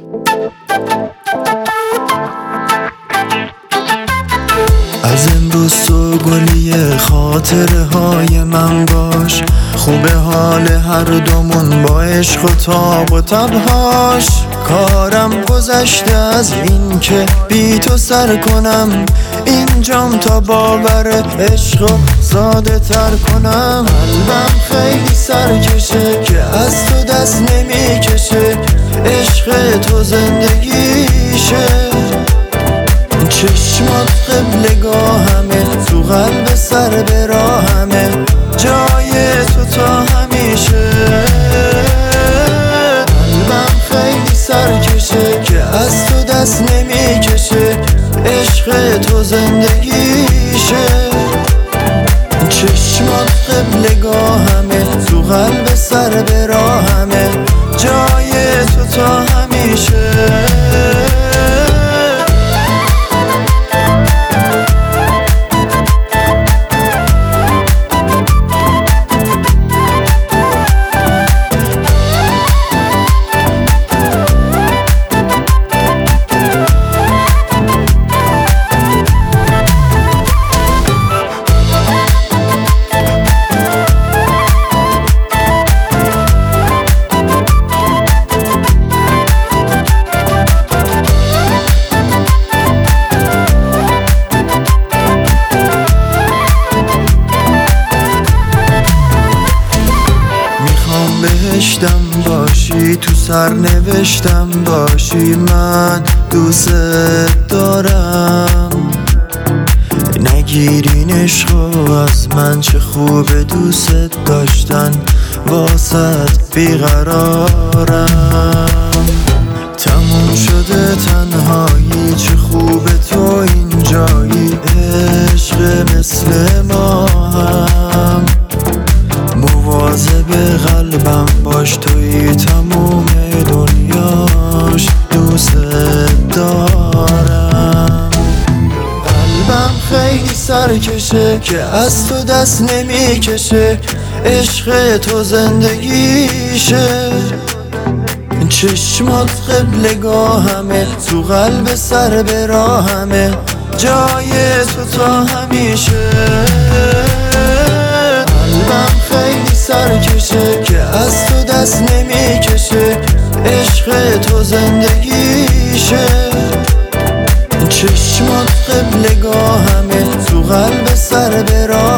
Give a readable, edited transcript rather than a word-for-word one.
از امروز تو گلی خاطره های من باش، خوبه حال هر دومون با عشق و تاب و تبهاش. کارم گذشته از این که بی تو سر کنم، اینجام تا باور عشق و ساده تر کنم. قلبم خیلی سرکشه که از تو دست نمیکشه، عشق تو زندگیشه. چشمات قبلگاهمه، تو قلب سر به راهمه، جای تو تا همیشه. قلبم خیلی سرکشه که از تو دست نمیکشه، عشق تو زندگیشه. چشمات قبلگاهمه، تو قلب سر به راهمه، جای تو تا همیشه. بهشتم باشی، تو سرنوشتم باشی، من دوست دارم. نگیرین عشقو از من، چه خوبه دوست داشتن، واسط بیقرارم. تموم شده تنهایی، چه خوبه تو اینجایی، عشق مثل ما هم. مواظب قلبم باش، توی تموم دنیاش دوست دارم. قلبم خیلی سرکشه که از تو دست نمیکشه، عشق تو زندگیشه. چشمات قبلگاهمه، تو قلب سر به راهمه، جای تو تا همیشه. قلبم خیلی سرکشه که از تو دست نمیکشه، عشق تو زندگیشه. چشمات قبلگاهمه، تو قلب سر به راهمه،